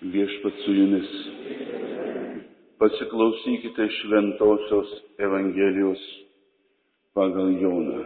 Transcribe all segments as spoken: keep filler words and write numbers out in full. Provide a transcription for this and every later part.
Viešpats su jumis. Pasiklausykite šventosios Evangelijos pagal Joną.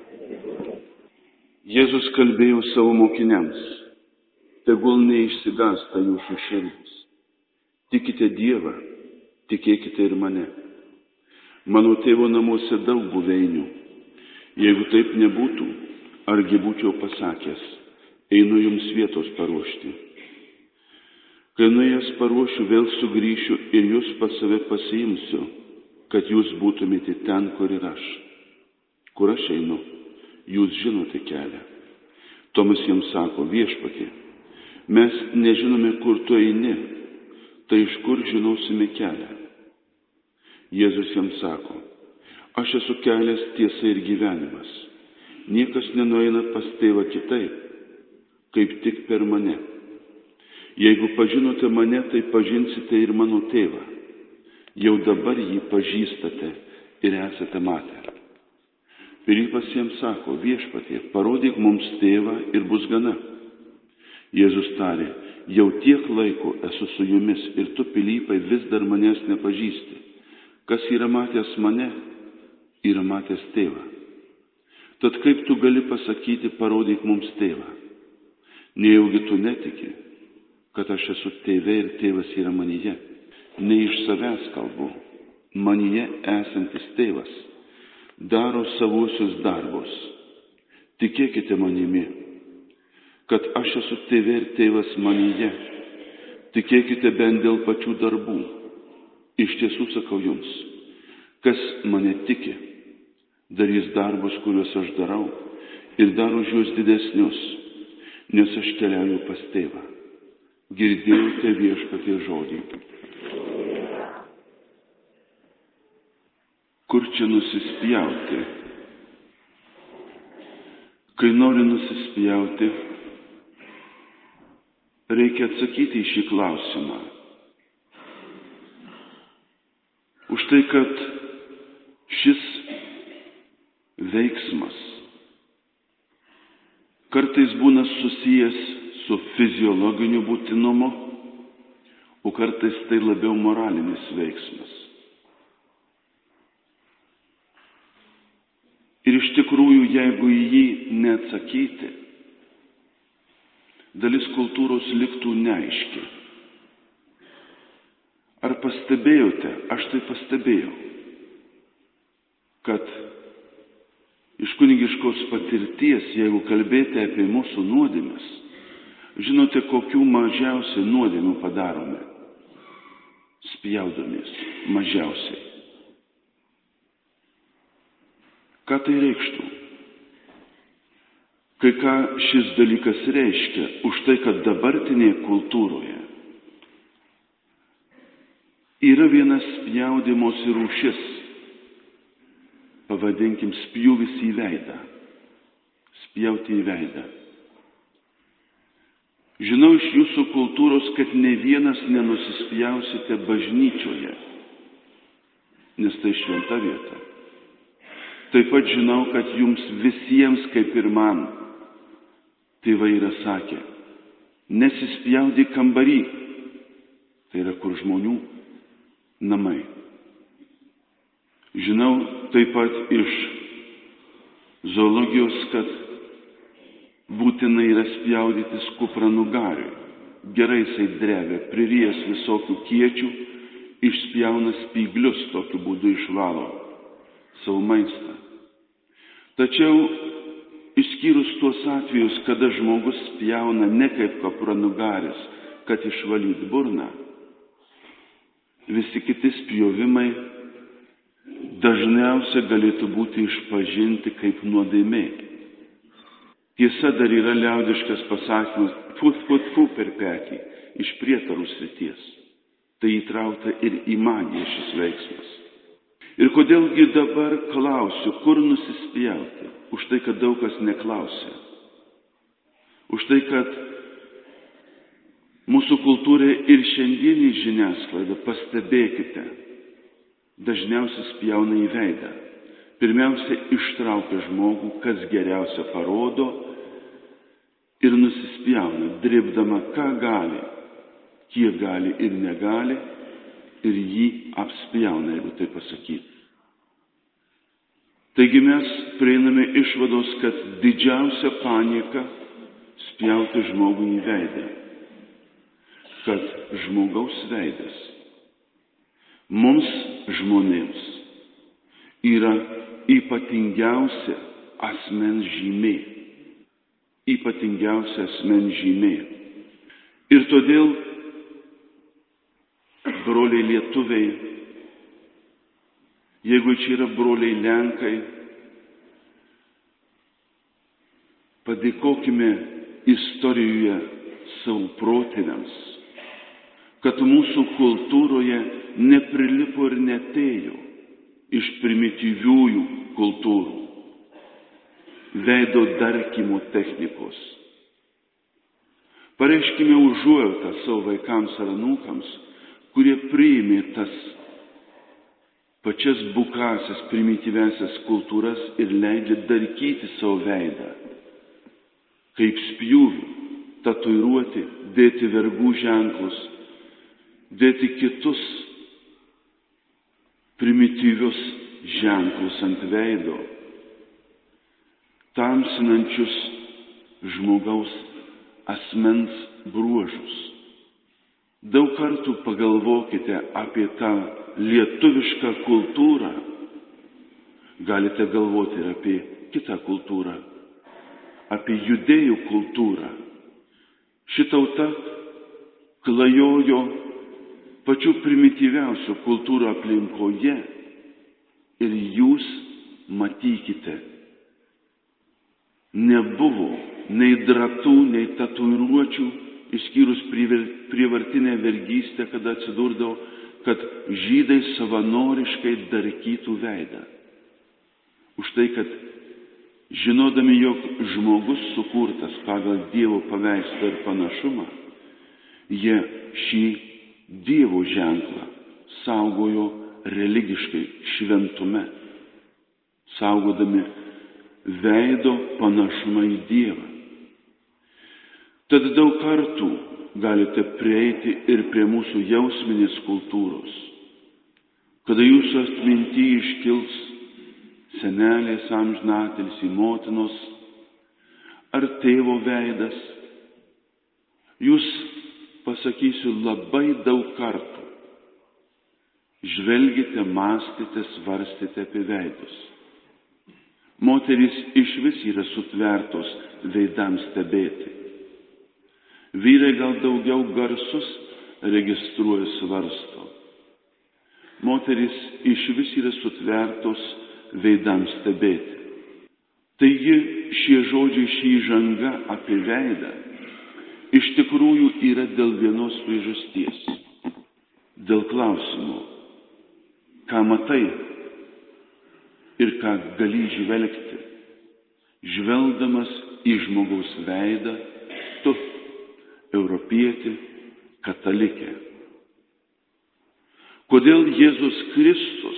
Jėzus kalbėjo savo mokiniams: tegul neišsigąsta jūsų širdis. Tikite Dievą, tikėkite ir mane. Mano tėvo namuose daug buveinių. Jeigu taip nebūtų, argi būčiau pasakęs: einu jums vietos paruošti. Kai nuėjęs paruošiu, vėl sugrįšiu ir jūs pas save pasiimsiu, kad jūs būtumėte ten, kur ir aš. Kur aš einu, jūs žinote kelią. Tomas jiems sako: viešpatie, mes nežinome, kur tu eini, tai iš kur žinosime kelią? Jėzus jiems sako: aš esu kelias, tiesa ir gyvenimas. Niekas nenueina pas tėvą kitaip, kaip tik per mane. Jeigu pažinote mane, tai pažinsite ir mano tėvą. Jau dabar jį pažįstate ir esate matę. Pilypas jiems sako: viešpatie, parodyk mums tėvą ir bus gana. Jėzus tarė: jau tiek laiko esu su jumis ir tu, Pilypai, vis dar manęs nepažįsti. Kas yra matęs mane, yra matęs tėvą. Tad kaip tu gali pasakyti: parodyk mums tėvą? Nejaugi tu netiki, kad aš esu tėve ir tėvas yra manyje? Ne iš savęs kalbu, manyje esantis tėvas daro savuosius darbus. Tikėkite manimi, kad aš esu tėve ir tėvas manyje. Tikėkite bent dėl pačių darbų. Iš tiesų sakau jums, kas mane tiki, darys darbus, kuriuos aš darau, ir dar už juos didesnius, nes aš keliauju pas tėvą. Girdėjote viešpaties žodį. Kur čia nusispjauti? Kai nori nusispjauti, reikia atsakyti į šį klausimą. Už tai, kad šis veiksmas kartais būna susijęs su fiziologiniu būtinumu, o kartais tai labiau moralinis veiksmas. Ir iš tikrųjų, jeigu į jį neatsakyti, dalis kultūros liktų neaiški. Ar pastebėjote, aš tai pastebėjau, kad iš kunigiškos patirties, jeigu kalbėti apie mūsų nuodėmes, žinote, kokių mažiausiai nuodėmių padarome? Spjaudomės mažiausiai. Ką tai reikštų? Kai ką šis dalykas reiškia? Už tai, kad dabartinėje kultūroje yra vienas spjaudymosi rūšis, pavadinkim spjūvis į veidą, spjauti į veidą. Žinau iš jūsų kultūros, kad ne vienas nenusispjausite bažnyčioje, nes tai šventa vieta. Taip pat žinau, kad jums visiems, kaip ir man, tėvai yra sakę: nesispjaudyk kambary, tai yra kur žmonių namai. Žinau taip pat iš zoologijos, kad būtinai yra spjaudytis kupranugariui. Gerai jisai drevė, pririjęs visokių kiečių, išspjauna spyglius, tokiu būdu išvalo savo maistą. Tačiau, išskyrus tuos atvejus, kada žmogus spjauna ne kaip kupranugaris, kad išvalyti burną, visi kiti spjovimai dažniausiai galėtų būti išpažinti kaip nuodėmė. Tiesa, dar yra liaudiškas pasakymas: tfu, tfu, tfu per petį, iš prietarų srities. Tai įtraukta ir į magiją šis veiksmas. Ir kodėlgi dabar klausiu, kur nusispjauti? Už tai, kad daug kas neklausia. Už tai, kad mūsų kultūra ir šiandienį žiniasklaidą, pastebėkite, dažniausiai spjauna į veidą. Pirmiausia, ištraukia žmogų, kas geriausia parodo, ir nusispjauna, dirbdama ką gali, kiek gali ir negali, ir jį apspjauna, jeigu tai pasakyti. Taigi mes prieiname išvados, kad didžiausia panieka spjauti žmogų į veidą. Kad žmogaus veidas mums žmonėms yra ypatingiausia asmens žymė. Ypatingiausia asmens žymė. Ir todėl, broliai lietuviai, jeigu čia yra broliai lenkai, padėkokime istorijoje savo protėviams, kad mūsų kultūroje neprilipo ir netėjo iš primityviųjų kultūrų veido darkymo technikos. Pareiškime užuojautą savo vaikams ar anūkams, kurie priėmė tas pačias bukasias primityviasias kultūras ir leidžia darkyti savo veidą, kaip spjūvį, tatuiruoti, dėti vergų ženklus, dėti kitus primityvius ženklus ant veido, tamsinančius žmogaus asmens bruožus. Daug kartų pagalvokite apie tą lietuvišką kultūrą. Galite galvoti ir apie kitą kultūrą, apie judėjų kultūrą. Ši tauta klajojo pačių primityviausių kultūrų aplinkoje ir jūs matykite, nebuvo nei dratų, nei tatuiruočių, išskyrus prievartinę vergystę, kada atsidurdavo, kad žydai savanoriškai darkytų veidą. Už tai, kad žinodami, jog žmogus sukurtas pagal Dievo paveikslą ir panašumą, jie šį Dievo ženklą saugojo religiškai šventume, saugodami veido panašumą į Dievą. Tad daug kartų galite prieiti ir prie mūsų jausminės kultūros, kada jūsų atminty iškils senelės amžinatilsį motinos ar tėvo veidas. Jūs, pasakysiu, labai daug kartų žvelgite, mąstėte, svarstėte apie veidus. Moterys išvis yra sutvertos veidams stebėti. Vyrai gal daugiau garsus registruoja, svarsto. Moterys išvis yra sutvertos veidams stebėti. Taigi šie žodžiai, šį įžanga apie veidą iš tikrųjų yra dėl vienos priežasties. Dėl klausimo, ką matai ir ką gali žvelgti, žvelgdamas į žmogaus veidą, tu, europietį, katalikę. Kodėl Jėzus Kristus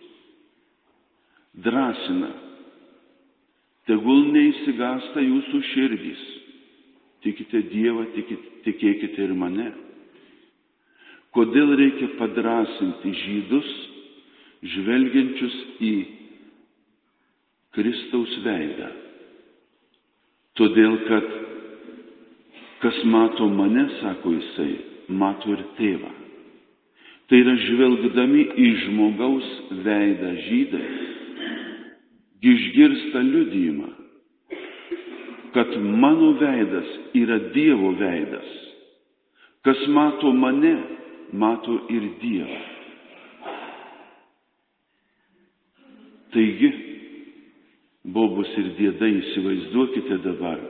drąsina, tegul neišsigąsta jūsų širdys, tikite Dievą, tikėkite ir mane. Kodėl reikia padrąsinti žydus, žvelgiančius į Kristaus veidą? Todėl, kad kas mato mane, sako jisai, mato ir tėvą. Tai yra, žvelgdami į žmogaus veidą žydai, išgirsta liudijimą, kad mano veidas yra Dievo veidas. Kas mato mane, mato ir Dievą. Taigi, bobos ir diedai, įsivaizduokite dabar,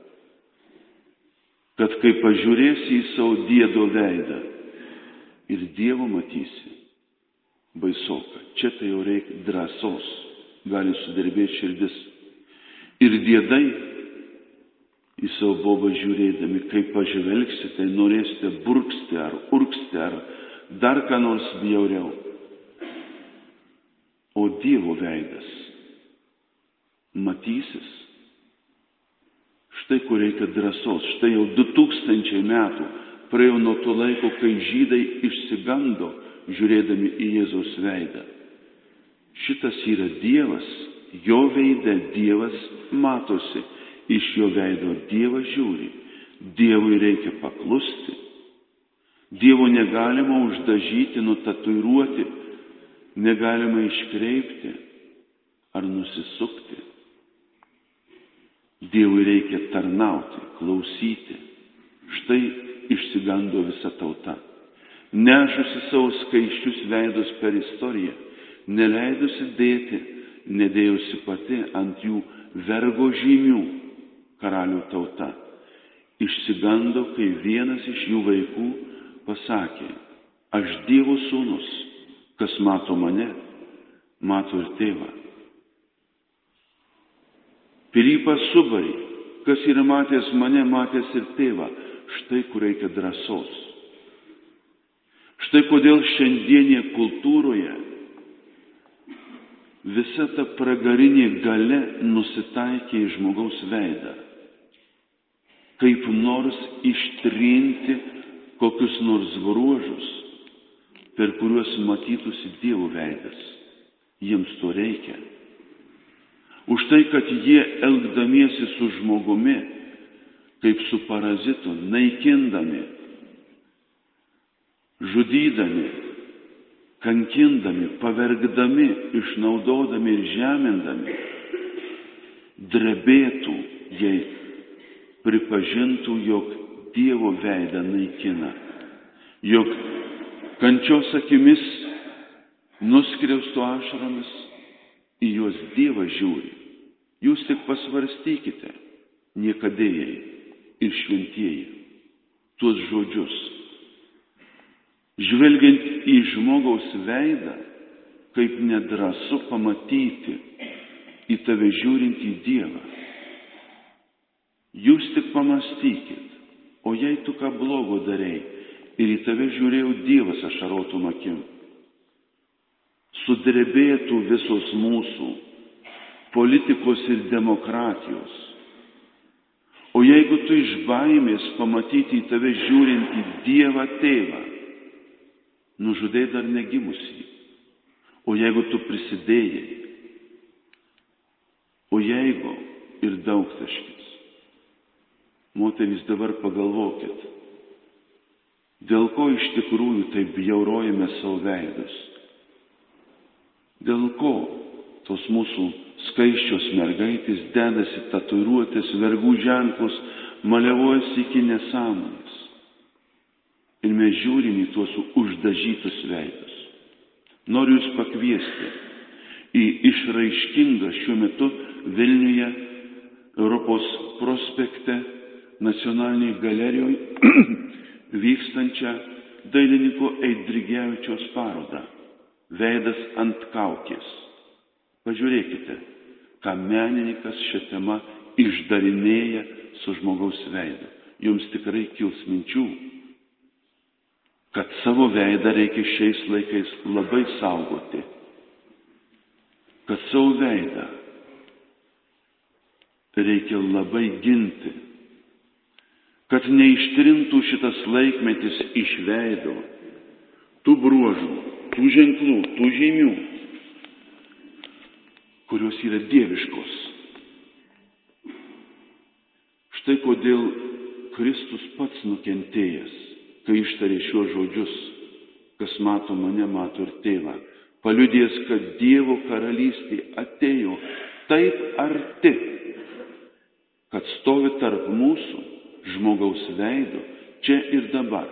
kad kai pažiūrėsi į savo diedo veidą ir Dievo matysi, baisoka, čia tai jau reikia drąsos, gali sudirbėti širdis. Ir diedai į savo bobą žiūrėdami, kai pažvelgsi, tai norėsite burksti ar urksti ar dar ką nors bjauriau. O Dievo veidas matysis. Štai kur reikia drąsos. Štai jau du tūkstančiai metų praėjo nuo to laiko, kai žydai išsigando, žiūrėdami į Jėzaus veidą. Šitas yra Dievas, jo veide Dievas matosi, iš jo veido Dievas žiūri. Dievui reikia paklusti. Dievo negalima uždažyti, nutatuiruoti, negalima iškreipti ar nusisukti. Dievui reikia tarnauti, klausyti. Štai išsigando visa tauta. Nešusi savo skaiščius veidus per istoriją, neleidusi dėti, nedėjusi pati ant jų vergo žymių, karalių tauta. Išsigando, kai vienas iš jų vaikų pasakė: aš Dievo sūnus, kas mato mane, mato ir tėvą. Pilypas subarė: kas yra matęs mane, matęs ir tėvą. Štai kur reikia drąsos. Štai kodėl šiandienėje kultūroje visa ta pragarinė galia nusitaikė į žmogaus veidą, kaip nors ištrinti kokius nors bruožus, per kuriuos matytųsi Dievo veidas. Jiems to reikia. Už tai, kad jie elgdamiesi su žmogumi, kaip su parazitu, naikindami, žudydami, kankindami, pavergdami, išnaudodami ir žemindami, drebėtų, jei pripažintų, jog Dievo veidą naikina, jog kančios akimis nuskriaustų ašaromis į juos Dievas žiūri. Jūs tik pasvarstykite, niekadėjai ir šventieji, tuos žodžius. Žvelgiant į žmogaus veidą, kaip nedrąsu pamatyti į tave žiūrint į Dievą. Jūs tik pamastykit, o jei tu ką blogo darei ir į tave žiūrėjo Dievas ašarotom akim, sudrebėtų visos mūsų politikos ir demokratijos. O jeigu tu iš baimės pamatyti į tave žiūrint į Dievą tėvą, nužudai dar negimusį. O jeigu tu prisidėjai, o jeigu ir daugtaškis. Moterys, dabar pagalvokit, dėl ko iš tikrųjų taip bjaurojame savo veidus? Dėl ko tos mūsų skaiščios mergaitės dedasi tatuiruotės, vergų ženklus, maliavojasi iki nesąmonės. Ir mes žiūrim į tuos uždažytus veidus. Noriu jūs pakviesti į išraiškingą šiuo metu Vilniuje, Europos prospekte, Nacionalinėje galerijoje vykstančią dailininko Eidrigevičiaus parodą Veidas ant kaukės. Pažiūrėkite, ką menininkas šią temą išdarinėja su žmogaus veidu. Jums tikrai kils minčių, kad savo veidą reikia šiais laikais labai saugoti, kad savo veidą reikia labai ginti, kad neištrintų šitas laikmetis iš veido tų bruožų, tų ženklų, tų žymių, kurios yra dieviškos. Štai kodėl Kristus pats nukentėjęs, kai ištarė šiuos žodžius, kas mato mane, mato ir tėvą, paliudėjęs, kad Dievo karalystė atėjo taip arti, kad stovi tarp mūsų žmogaus veido čia ir dabar.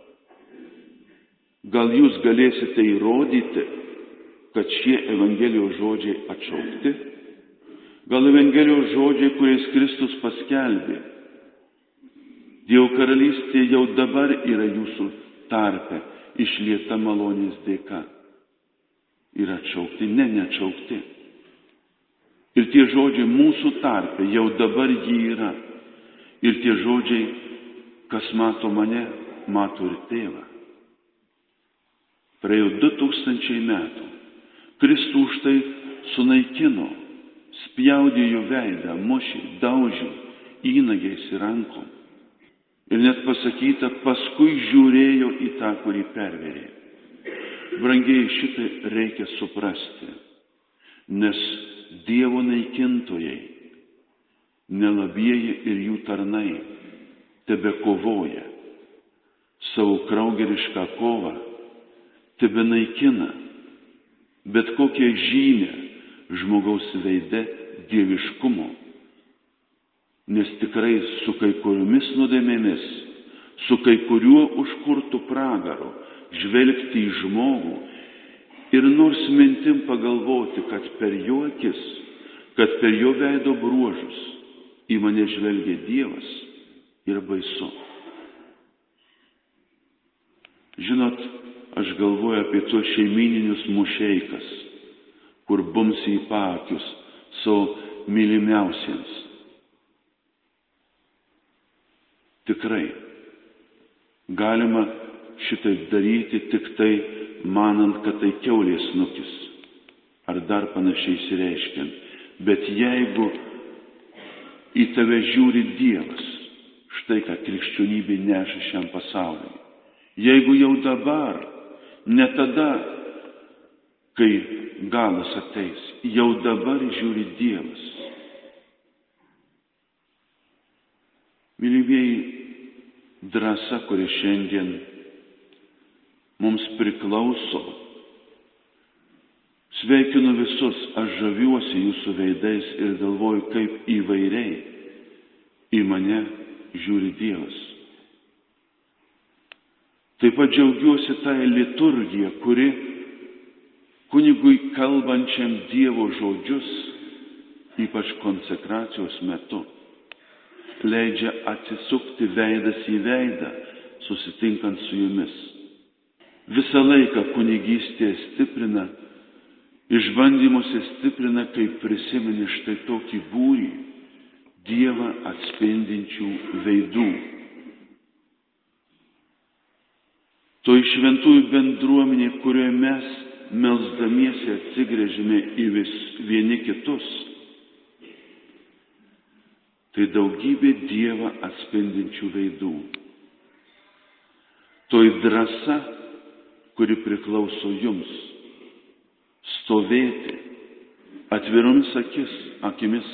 Gal jūs galėsite įrodyti, kad šie Evangelijos žodžiai atšaukti? Gal Evangelijos žodžiai, kuriais Kristus paskelbė: Dievo karalystė jau dabar yra jūsų tarpe, išlieta malonės dėka, yra atšaukti? Ne, neatšaukti. Ir tie žodžiai mūsų tarpe, jau dabar jį yra. Ir tie žodžiai, kas mato mane, mato ir tėvą. Praėjo du tūkstančiai metų. Kristų už tai sunaikino, spjaudė jų veidą, mušė, daužė įnagiais ir rankom. Ir net pasakyta, paskui žiūrėjo į tą, kurį perverė. Brangiai, šitai reikia suprasti, nes Dievo naikintojai, nelabieji ir jų tarnai tebe kovoja savo kraugerišką kovą, tebe naikina bet kokią žymę žmogaus veide dieviškumo, nes tikrai su kai kuriomis nuodėmėmis, su kai kuriuo užkurtu pragaru žvelgti į žmogų ir nors mintim pagalvoti, kad per jo akis, kad per jo veido bruožus į mane žvelgia Dievas, yra baisu. Žinot, aš galvoju apie tuos šeimininius mušeikas, kur bumsi į paakius savo mylimiausiems. Tikrai, galima šitaip daryti tik tai, manant, kad tai kiaulės snukis, ar dar panašiai išsireiškiant. Bet jeigu į tave žiūri Dievas, štai ką krikščionybė neša šiam pasauliui. Jeigu jau dabar, ne tada, kai galas ateis, jau dabar žiūri Dievas. Mylimieji, drąsa, kuri šiandien mums priklauso. Sveikinu visus, aš žaviuosi jūsų veidais ir galvoju, kaip įvairiai į mane žiūri Dievas. Taip pat džiaugiuosi tą liturgiją, kuri kunigui kalbančiam Dievo žodžius, ypač konsekracijos metu, leidžia atsisukti veidas į veidą, susitinkant su jumis. Visą laiką kunigystėje stiprina, išbandymuose stiprina, kai prisimeni štai tokį būrį Dievą atspindinčių veidų. Toj šventųjų bendruomenė, kurioje mes melsdamiesi atsigręžime į vis vieni kitus, tai daugybė Dievą atspindinčių veidų. Toj drąsa, kuri priklauso jums, stovėti atviromis akis, akimis,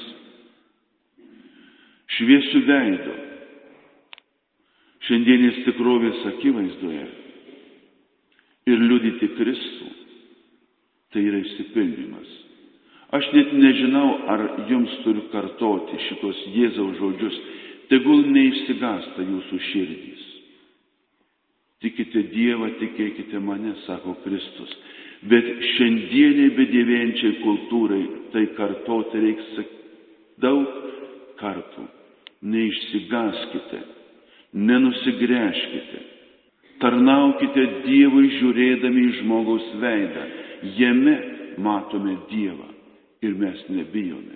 šviesių veido, šiandienės tikrovės akivaizdoje ir liudyti Kristų, tai yra išsipildymas. Aš net nežinau, ar jums turiu kartoti šitos Jėzaus žodžius, tegul neišsigąsta jūsų širdys. Tikite Dievą, tikėkite mane, sako Kristus. Bet šiandieniai bedėvėjančiai kultūrai tai kartoti reiks daug kartų. Neišsigąskite, nenusigręžkite. Tarnaukite Dievui žiūrėdami į žmogaus veidą. Jame matome Dievą ir mes nebijome.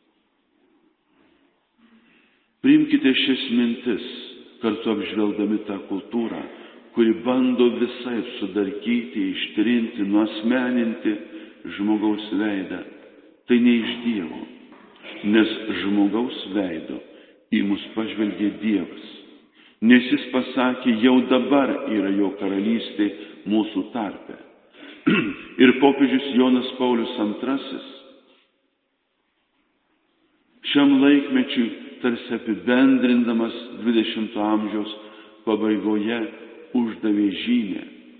Priimkite šias mintis, kartu apžvelgdami tą kultūrą, kuri bando visai sudarkyti, ištrinti, nuasmeninti žmogaus veidą. Tai ne iš Dievo, nes žmogaus veido į mus pažvelgė Dievas. Nes jis pasakė, jau dabar yra jo karalystė mūsų tarpe. Ir popiežius Jonas Paulius antrasis šiam laikmečiui tarsi apibendrindamas dvidešimto amžiaus pabaigoje uždavė žymę.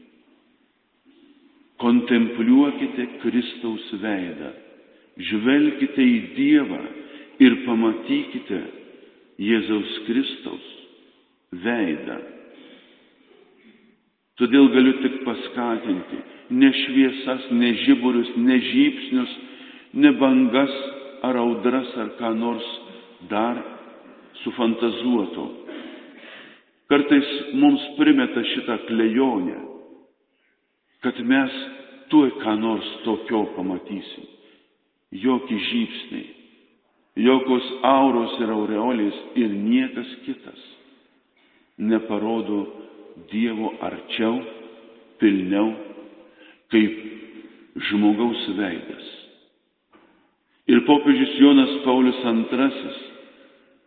Kontempliuokite Kristaus veidą, žvelkite į Dievą ir pamatykite Jėzaus Kristaus veidą. Todėl galiu tik paskatinti ne šviesas, ne žiburius, ne žybsnius, ne bangas ar audras ar ką nors dar sufantazuoto. Kartais mums primeta šitą klejonę, kad mes tuoj ką nors tokio pamatysim. Jokie žybsniai, jokios auros ir aureolės ir niekas kitas neparodo Dievo arčiau, pilniau, kaip žmogaus veidas. Ir popiežius Jonas Paulius antrasis,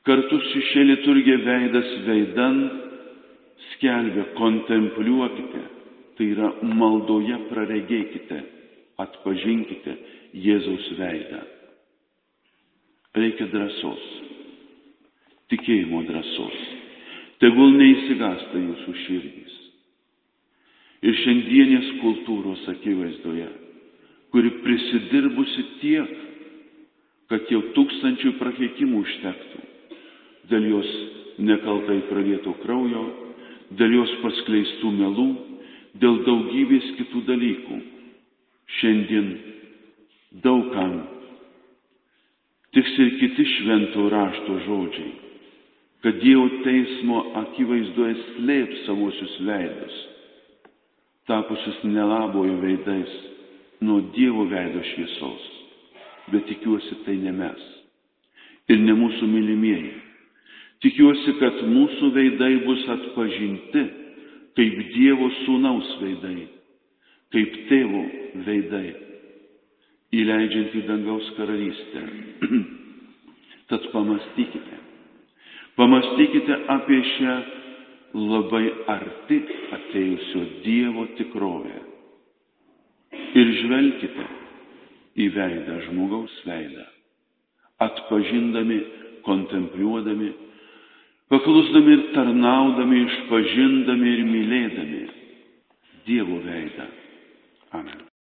kartu su šia liturgija veidas veidan skelbia kontempliuokite, tai yra maldoje praregėkite, atpažinkite Jėzaus veidą. Reikia drąsos, tikėjimo drąsos. Tegul neįsigąsta jūsų širdys. Ir šiandienės kultūros akivaizdoje, kuri prisidirbusi tiek, kad jau tūkstančių prakeikimų užtektų, dėl jos nekaltai pralieto kraujo, dėl jos paskleistų melų, dėl daugybės kitų dalykų. Šiandien daugam tiks ir kiti švento rašto žodžiai, kad Dievo teismo akivaizdoje slėps savosius veidus, tapusius nelabojo veidais nuo Dievo veido šviesos. Bet tikiuosi, tai ne mes ir ne mūsų mylimieji. Tikiuosi, kad mūsų veidai bus atpažinti kaip Dievo sūnaus veidai, kaip tėvo veidai, įleidžiant į dangaus karalystę. Tad pamastykite. Pamastykite apie šią labai arti atėjusio Dievo tikrovę. Ir žvelkite į veidą, žmogaus veidą, atpažindami, kontempliuodami, paklusdami ir tarnaudami, išpažindami ir mylėdami Dievo veidą. Amen.